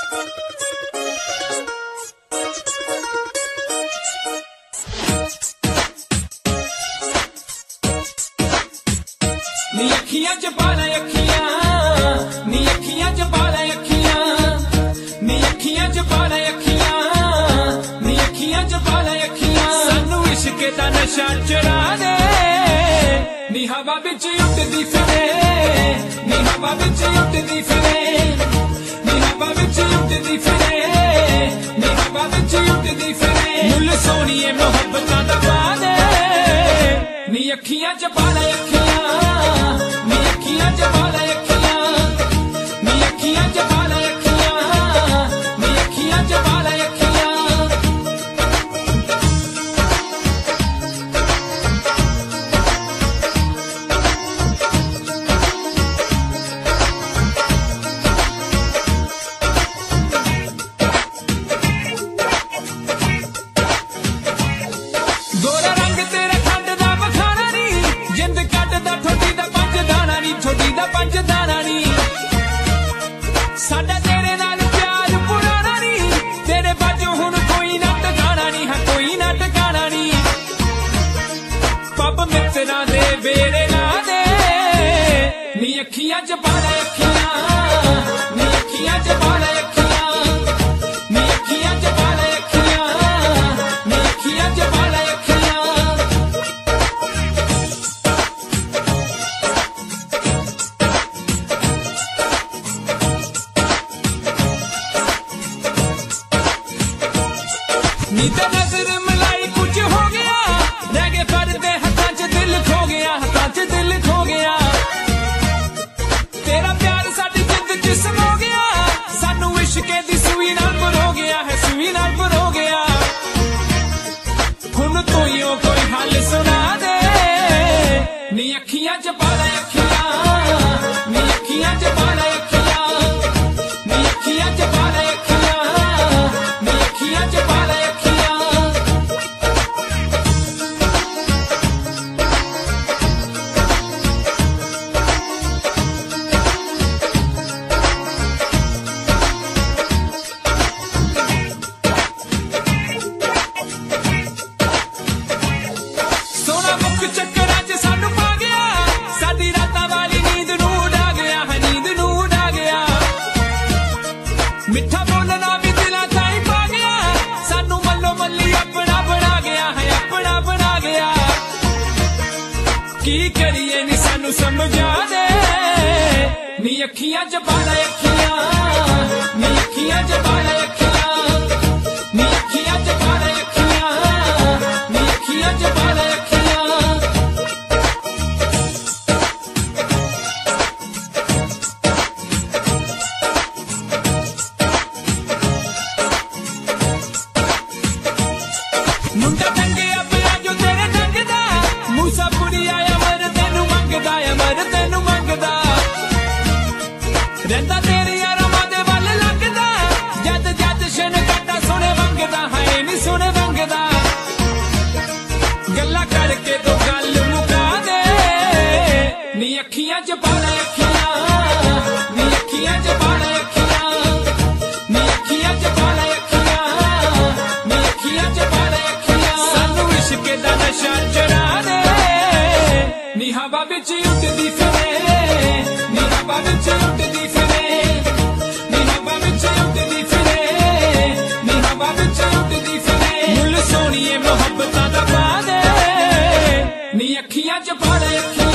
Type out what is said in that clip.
नी अखियां च पाला अखियां, नी अखियां च पाला अखियां, नी अखियां च पाला अखियां, नी अखियां च पाला अखियां। सानू इश्क दा नशा चढ़ा दे, नी हवा विच उड़दी फिरे, नी हवा विच उड़दी फिरे, नी हवा विच उड़दी फिरे, नी हवा विच उड़दी फिरे। मुल सोहणिए मोहब्बतां दा पा दे, नी अखियां च पाला अखियां, नी अखियां च पाला अखियां, नी अखियां च पाला अखियां, नी अखियां च पाला अखियां। गोरा रंग तेरा खंड दा बखाना नी, जिंद कटदा ठोडी दा पंज दाना नी, ठोडी दा पंज दाना नी। साडा तेरे नाल प्यार पुराना नी, तेरे बाजू हुण कोई ना टकाना नी, हाँ कोई ना टकाना नी। पब मित्तरां दे वेड़े ला दे, नी अखियां च पाला अखियां, नी अखियां च पाला अखियां, नी अखियां च पाला अखियां, नी अखियां च पाला अखियां। नी ते नजर मिलाई कुछ हो गया, रह गए पर्दे हत्थां च दिल खो गया, हत्थां च दिल खो गया। तेरा प्यार साडी जिंद च समो गया, सानू इश्के दी सूई नाल भरो गया है, सूई नाल भरो गया। हुण कोई हल सुना दे, नी अखियां च पाला अखियां, नी अखियां च पाला अखियां, नी अखियां च पाला अखियां, नी अखियां च पाला अखियां। सोना मुख चक्करां च सानू पा गया, साडी रातां वाली नींद नूं उड़ा गया है, नींद नूं उड़ा गया। मिठा बोलना भी दिलां ताईं पा गया, सानू मल्लो मल्ली अपना बना गया है, अपना बना गया। की करिए नी सानू समझा दे, नी अखियां च पाला अखियां, नी अखियां च पाला अखियां, नी अखियां च पाला अखियां, नी अखियां च पाला अखियां। मुंडा टंगिया पिया जो तेरे ढंग दा, मूसा पुरी आया मर तेनू मंगदा, मर तेनू मंगदा। रहिंदा तेरे यारां दे वल लगदा, जद जद शन काटा सोने मंगदा, हाय नी सोने मंगदा। गल्लां करके तो गल मुका दे, नी अखियां च पाला अखियां, नी अखियां च पाला अखियां, नी अखियां च पाला अखियां, नी अखियां च पाला अखियां। सानू इश्क दा नशा चढ़ा दे, नी हवा विच उड़दी फिरे, नी हवा विच उड़दी फिरे, नी हवा विच उड़दी फिरे, नी हवा विच उड़दी फिरे। मुल सोहणिए मोहब्बतां दा पा दे, नी अखियां च पाला अखियां।